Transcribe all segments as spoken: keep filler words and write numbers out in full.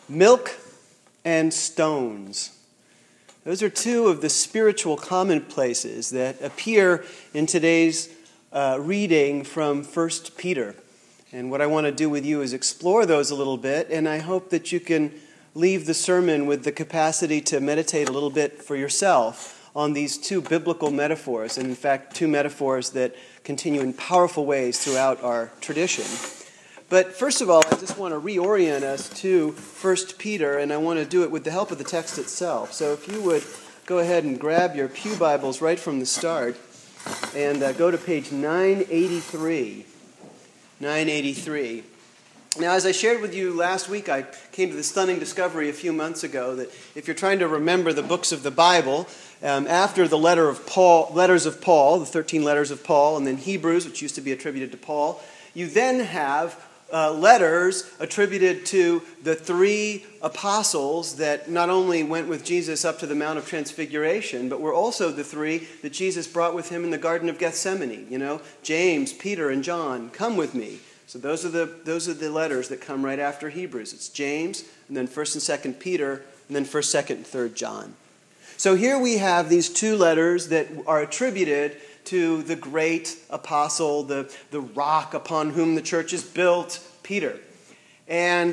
Milk and stones. Those are two of the spiritual commonplaces that appear in today's uh, reading from First Peter. And what I want to do with you is explore those a little bit, and I hope that you can leave the sermon with the capacity to meditate a little bit for yourself on these two biblical metaphors, and in fact, two metaphors that continue in powerful ways throughout our tradition. But first of all, I just want to reorient us to First Peter, and I want to do it with the help of the text itself. So if you would go ahead and grab your pew Bibles right from the start and uh, go to page nine eighty-three. nine eighty-three. Now, as I shared with you last week, I came to the stunning discovery a few months ago that if you're trying to remember the books of the Bible, um, after the letter of Paul, letters of Paul, the thirteen letters of Paul, and then Hebrews, which used to be attributed to Paul, you then have Uh, letters attributed to the three apostles that not only went with Jesus up to the Mount of Transfiguration, but were also the three that Jesus brought with him in the Garden of Gethsemane. You know, James, Peter, and John, come with me. So those are the those are the letters that come right after Hebrews. It's James, and then First and Second Peter, and then First, Second, and Third John. So here we have these two letters that are attributed to the great apostle, the, the rock upon whom the church is built, Peter. And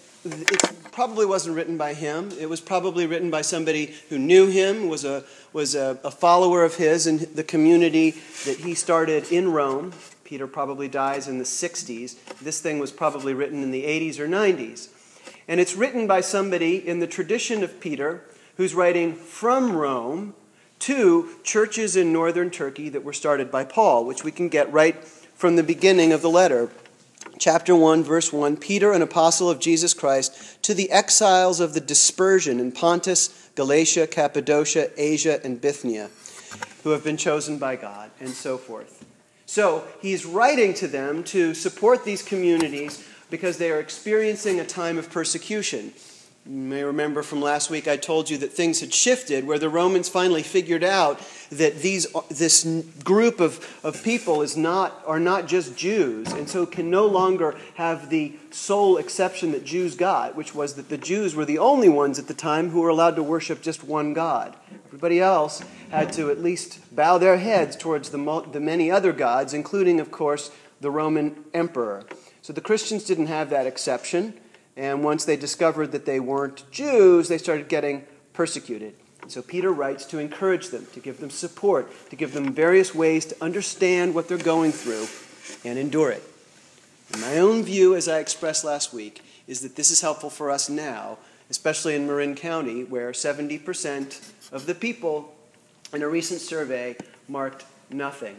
it probably wasn't written by him. It was probably written by somebody who knew him, was a was a, a follower of his in the community that he started in Rome. Peter probably dies in the sixties. This thing was probably written in the eighties or nineties. And it's written by somebody in the tradition of Peter who's writing from Rome to churches in northern Turkey that were started by Paul, which we can get right from the beginning of the letter. Chapter one, verse one, Peter, an apostle of Jesus Christ, to the exiles of the dispersion in Pontus, Galatia, Cappadocia, Asia, and Bithynia, who have been chosen by God, and so forth. So he's writing to them to support these communities because they are experiencing a time of persecution. You may remember from last week I told you that things had shifted, where the Romans finally figured out that these this group of, of people is not are not just Jews, and so can no longer have the sole exception that Jews got, which was that the Jews were the only ones at the time who were allowed to worship just one God. Everybody else had to at least bow their heads towards the, the many other gods, including, of course, the Roman emperor. So the Christians didn't have that exception. And once they discovered that they weren't Jews, they started getting persecuted. So Peter writes to encourage them, to give them support, to give them various ways to understand what they're going through and endure it. And my own view, as I expressed last week, is that this is helpful for us now, especially in Marin County, where seventy percent of the people in a recent survey marked nothing.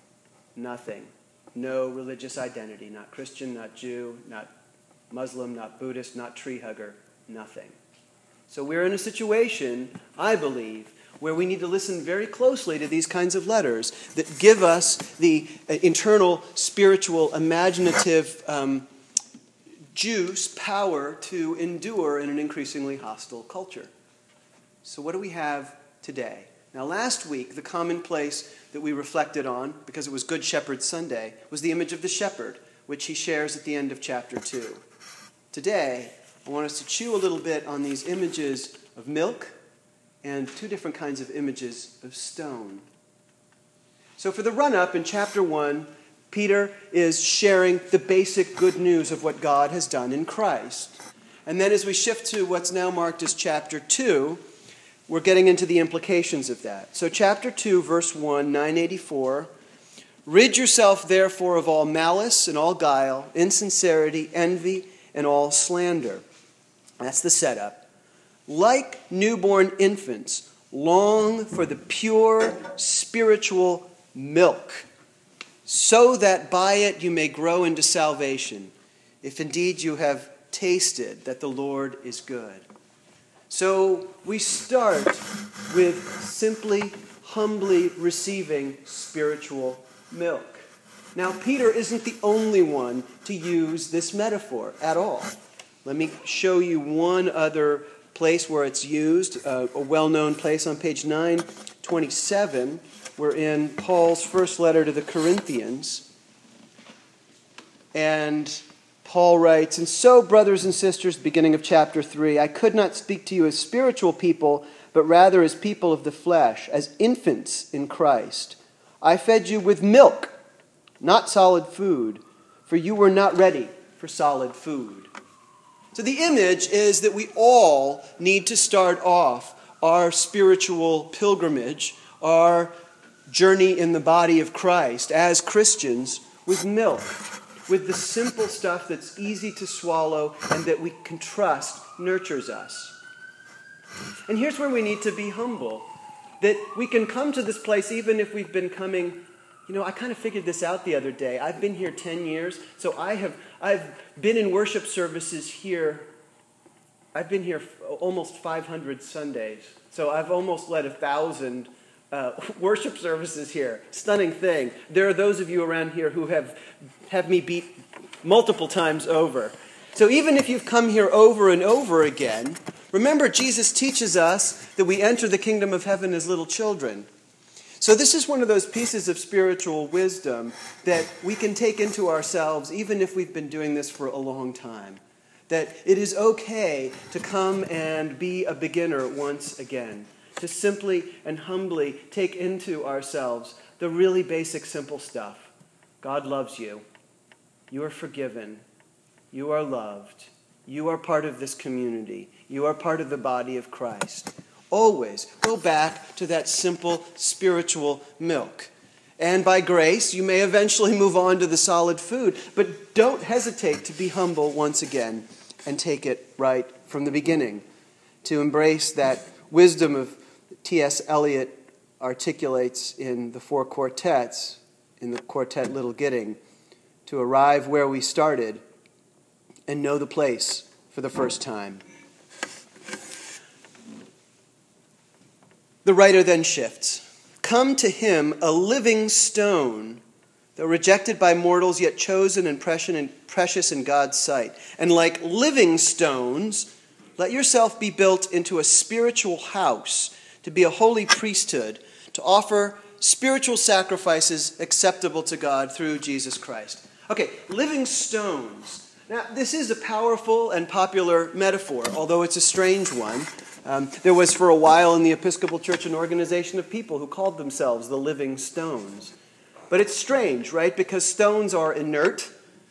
Nothing. No religious identity. Not Christian, not Jew, not Muslim, not Buddhist, not tree hugger, nothing. So we're in a situation, I believe, where we need to listen very closely to these kinds of letters that give us the internal, spiritual, imaginative um, juice, power to endure in an increasingly hostile culture. So what do we have today? Now, last week, the commonplace that we reflected on, because it was Good Shepherd Sunday, was the image of the shepherd, which he shares at the end of chapter two. Today, I want us to chew a little bit on these images of milk and two different kinds of images of stone. So for the run-up in chapter one, Peter is sharing the basic good news of what God has done in Christ. And then as we shift to what's now marked as chapter two, we're getting into the implications of that. So chapter two, verse one, nine eighty-four, rid yourself therefore of all malice and all guile, insincerity, envy, and all slander. That's the setup. Like newborn infants, long for the pure spiritual milk, so that by it you may grow into salvation, if indeed you have tasted that the Lord is good. So we start with simply, humbly receiving spiritual milk. Now, Peter isn't the only one to use this metaphor at all. Let me show you one other place where it's used, uh, a well-known place on page nine twenty-seven. We're in Paul's first letter to the Corinthians. And Paul writes, "And so, brothers and sisters," beginning of chapter three, "I could not speak to you as spiritual people, but rather as people of the flesh, as infants in Christ. I fed you with milk, not solid food, for you were not ready for solid food." So the image is that we all need to start off our spiritual pilgrimage, our journey in the body of Christ as Christians, with milk, with the simple stuff that's easy to swallow and that we can trust nurtures us. And here's where we need to be humble, that we can come to this place even if we've been coming. You know, I kind of figured this out the other day. I've been here ten years, so I have I've been in worship services here. I've been here almost five hundred Sundays, so I've almost led a thousand uh, worship services here. Stunning thing. There are those of you around here who have have me beat multiple times over. So even if you've come here over and over again, remember Jesus teaches us that we enter the kingdom of heaven as little children. So this is one of those pieces of spiritual wisdom that we can take into ourselves even if we've been doing this for a long time. That it is okay to come and be a beginner once again. To simply and humbly take into ourselves the really basic, simple stuff. God loves you. You are forgiven. You are loved. You are part of this community. You are part of the body of Christ. Always go back to that simple spiritual milk. And by grace, you may eventually move on to the solid food. But don't hesitate to be humble once again and take it right from the beginning. To embrace that wisdom of T S Eliot articulates in the four quartets, in the quartet Little Gidding, to arrive where we started and know the place for the first time. The writer then shifts. "Come to him, a living stone, though rejected by mortals, yet chosen and precious in God's sight. And like living stones, let yourself be built into a spiritual house, to be a holy priesthood, to offer spiritual sacrifices acceptable to God through Jesus Christ." Okay, living stones. Now, this is a powerful and popular metaphor, although it's a strange one. Um, there was for a while in the Episcopal Church an organization of people who called themselves the Living Stones. But it's strange, right? Because stones are inert,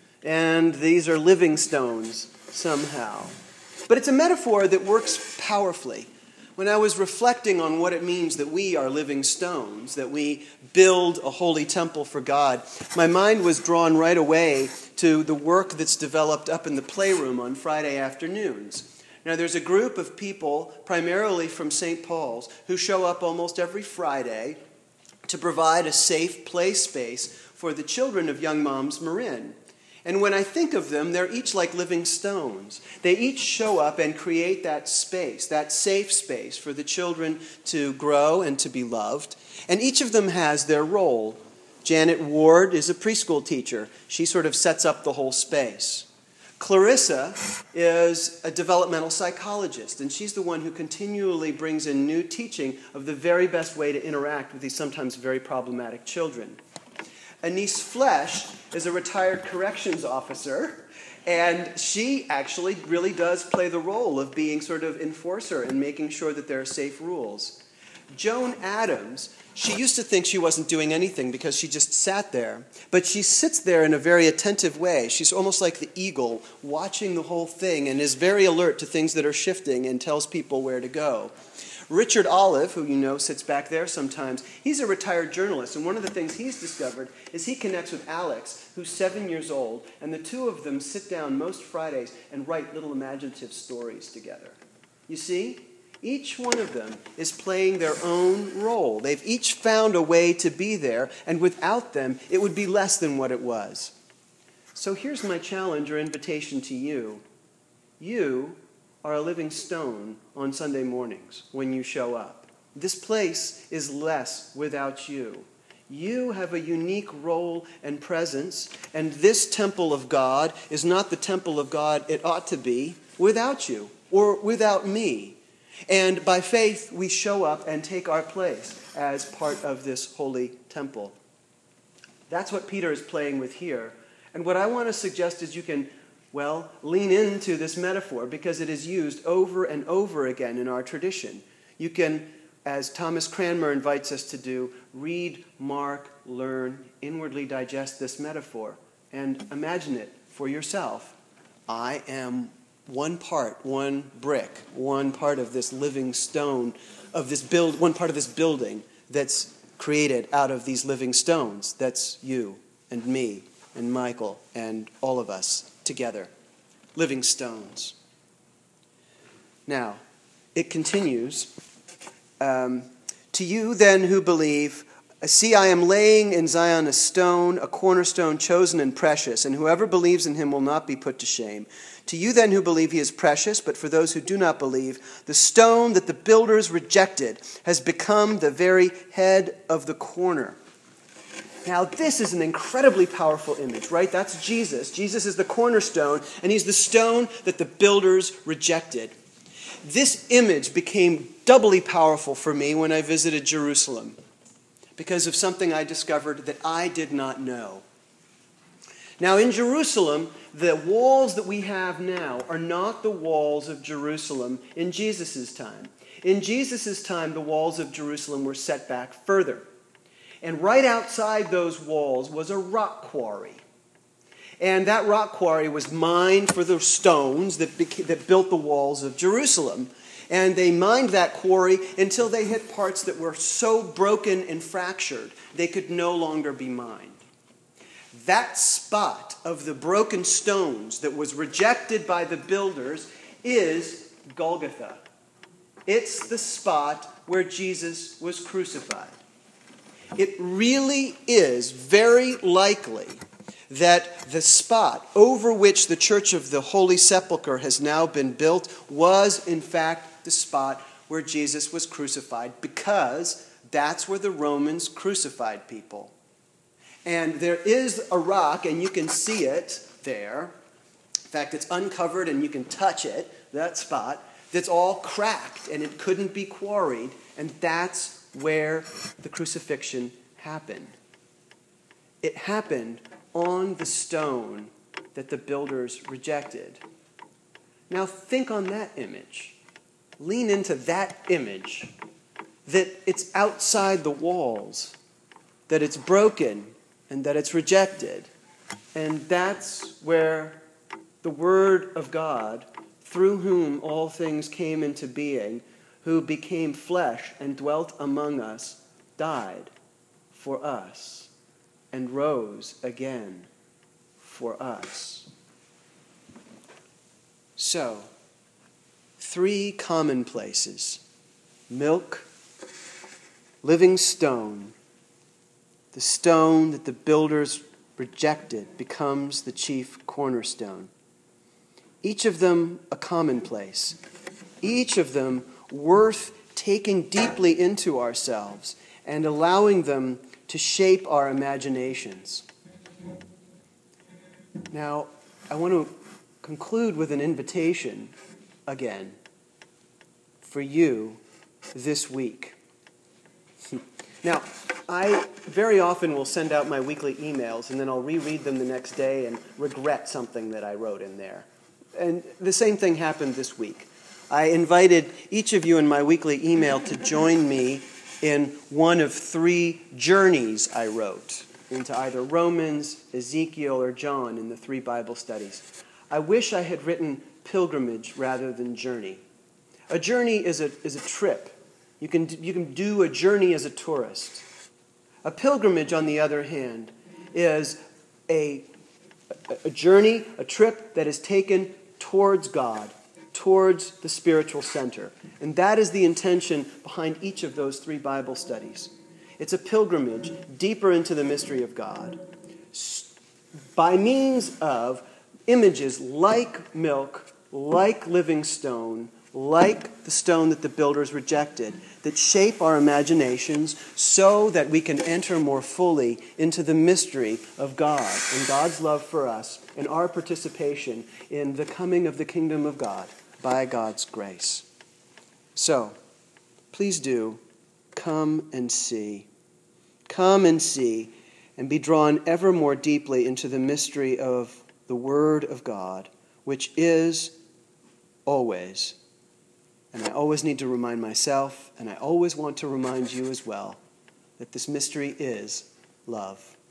and these are living stones somehow. But it's a metaphor that works powerfully. When I was reflecting on what it means that we are living stones, that we build a holy temple for God, my mind was drawn right away to the work that's developed up in the playroom on Friday afternoons. Now, there's a group of people, primarily from Saint Paul's, who show up almost every Friday to provide a safe play space for the children of Young Moms Marin. And when I think of them, they're each like living stones. They each show up and create that space, that safe space for the children to grow and to be loved. And each of them has their role. Janet Ward is a preschool teacher. She sort of sets up the whole space. Clarissa is a developmental psychologist, and she's the one who continually brings in new teaching of the very best way to interact with these sometimes very problematic children. Anise Flesh is a retired corrections officer, and she actually really does play the role of being sort of enforcer and making sure that there are safe rules. Joan Adams, she used to think she wasn't doing anything because she just sat there, but she sits there in a very attentive way. She's almost like the eagle, watching the whole thing, and is very alert to things that are shifting and tells people where to go. Richard Olive, who you know sits back there sometimes, he's a retired journalist, and one of the things he's discovered is he connects with Alex, who's seven years old, and the two of them sit down most Fridays and write little imaginative stories together. You see, each one of them is playing their own role. They've each found a way to be there, and without them, it would be less than what it was. So here's my challenge or invitation to you. You are a living stone on Sunday mornings when you show up. This place is less without you. You have a unique role and presence, and this temple of God is not the temple of God it ought to be without you or without me. And by faith, we show up and take our place as part of this holy temple. That's what Peter is playing with here. And what I want to suggest is you can Well, lean into this metaphor because it is used over and over again in our tradition. You can, as Thomas Cranmer invites us to do, read, mark, learn, inwardly digest this metaphor, and imagine it for yourself. I am one part, one brick, one part of this living stone, of this build, one part of this building that's created out of these living stones. That's you and me and Michael and all of us together. Living stones. Now, it continues. Um, to you then who believe, see, I am laying in Zion a stone, a cornerstone chosen and precious, and whoever believes in him will not be put to shame. To you then who believe he is precious, but for those who do not believe, the stone that the builders rejected has become the very head of the corner. Now, this is an incredibly powerful image, right? That's Jesus. Jesus is the cornerstone, and he's the stone that the builders rejected. This image became doubly powerful for me when I visited Jerusalem because of something I discovered that I did not know. Now, in Jerusalem, the walls that we have now are not the walls of Jerusalem in Jesus' time. In Jesus' time, the walls of Jerusalem were set back further. And right outside those walls was a rock quarry. And that rock quarry was mined for the stones that, beca- that built the walls of Jerusalem. And they mined that quarry until they hit parts that were so broken and fractured they could no longer be mined. That spot of the broken stones that was rejected by the builders is Golgotha. It's the spot where Jesus was crucified. It really is very likely that the spot over which the Church of the Holy Sepulchre has now been built was, in fact, the spot where Jesus was crucified, because that's where the Romans crucified people. And there is a rock, and you can see it there. In fact, it's uncovered, and you can touch it, that spot, that's all cracked, and it couldn't be quarried, and that's where the crucifixion happened. It happened on the stone that the builders rejected. Now think on that image. Lean into that image, that it's outside the walls, that it's broken, and that it's rejected. And that's where the Word of God, through whom all things came into being, who became flesh and dwelt among us, died for us and rose again for us. So, three commonplaces: milk, living stone. The stone that the builders rejected becomes the chief cornerstone. Each of them a commonplace. Each of them worth taking deeply into ourselves and allowing them to shape our imaginations. Now, I want to conclude with an invitation again for you this week. Now, I very often will send out my weekly emails, and then I'll reread them the next day and regret something that I wrote in there. And the same thing happened this week. I invited each of you in my weekly email to join me in one of three journeys I wrote into either Romans, Ezekiel, or John in the three Bible studies. I wish I had written pilgrimage rather than journey. A journey is a, is a trip. You can, you can do a journey as a tourist. A pilgrimage, on the other hand, is a, a journey, a trip that is taken towards God, towards the spiritual center. And that is the intention behind each of those three Bible studies. It's a pilgrimage deeper into the mystery of God by means of images like milk, like living stone, like the stone that the builders rejected, that shape our imaginations so that we can enter more fully into the mystery of God and God's love for us and our participation in the coming of the kingdom of God by God's grace. So, please do come and see. Come and see and be drawn ever more deeply into the mystery of the Word of God, which is always. And I always need to remind myself, and I always want to remind you as well, that this mystery is love.